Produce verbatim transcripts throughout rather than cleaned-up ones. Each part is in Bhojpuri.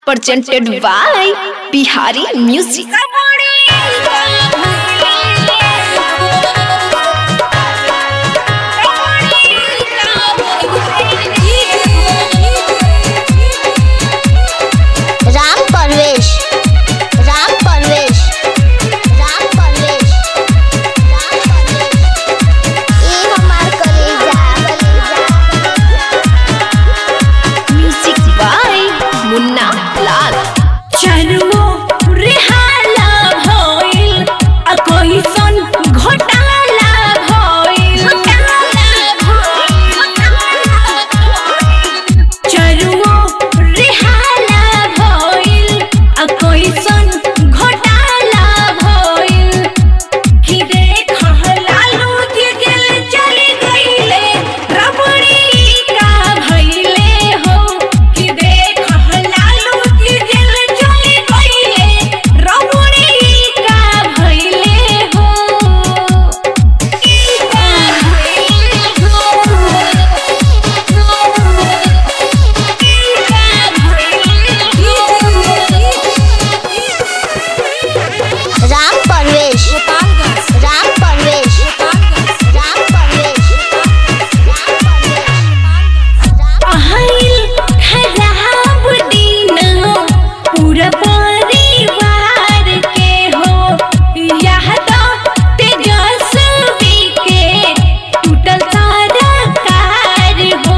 presented by Bihari Music. Ram Parvesh Ram Parvesh Ram Parvesh Ram Parvesh ये हमार कलेजा Music by Munna Lal. चरमो रिहाला भइल आ कोई सन घोटाला भइल चरमो रिहाला भइल आ कोई सन घोटाला भइल कि देख लालू जी गेल चली गइले रबड़ी का भइले हो कि देख लालू जी गेल चली गइले रबड़ी का भइले हो की का भइले हो की का भइले राम परवेश राम परवेश राम परवेश राम परवेश आइल खराब दिन पूरा परिवार के हो यह तो तेजस्वी के टूटल सारा कार हो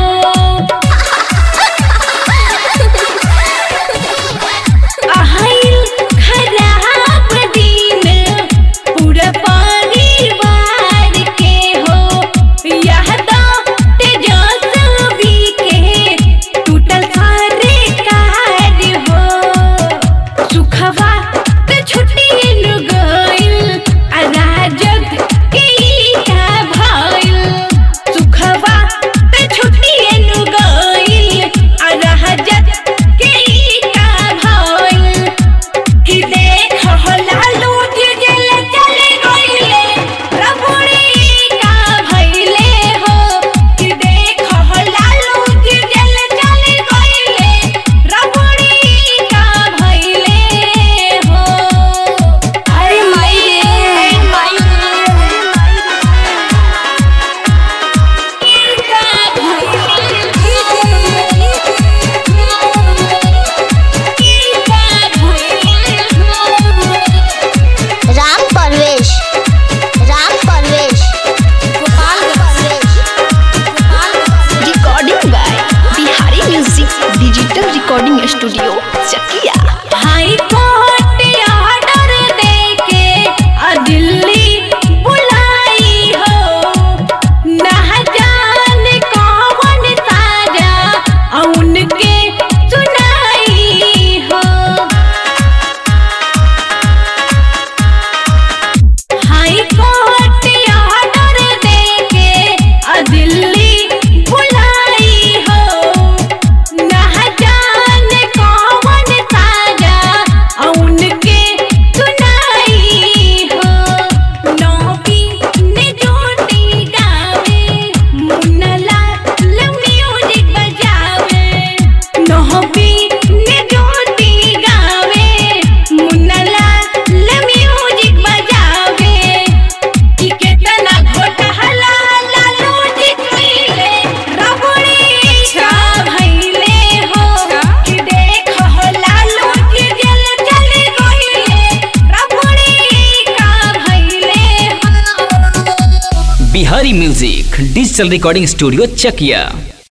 आइल खराब दिन पूरा परिवार के हो यह तो तेजस्वी के टूटल सारे कार हो सुखवा ते छुट्टी नु गइल आ राजद के का भइल सुखवा ते छुट्टी नु गइल आ राजद के का भइल कि देख लालू जी जेल चले गइले रबड़ी का भइले हो कि देख लालू जी जेल चले गइले रबड़ी का भइले हो अरे माई रे माई रे की का भइले की का भइले Ram Parvesh Ram Parvesh Gopal Parvesh Recording by Bihari Music Digital Recording Studio, Chakia. High court order देके आ दिल्ली बुलाई हो ना जाने कौन साजा आ उनके सुनाई हो हाई कोर्ट ऑर्डर देके आ दिल्ली बुलाई हो ना जाने कौन साजा आ उनके सुनाई हो नौकी ने जोटी गावे मुन्नला म्यूजिक बजावे नौकी ने जोटी गावे मुन्नला म्यूजिक बजावे कि केतना घोटाला लालू जी कइले रबड़ी का भइले हो कि देख लालू जी जेल चली गइले रबड़ी का भइले हो Bihari music digital recording studio चकिया।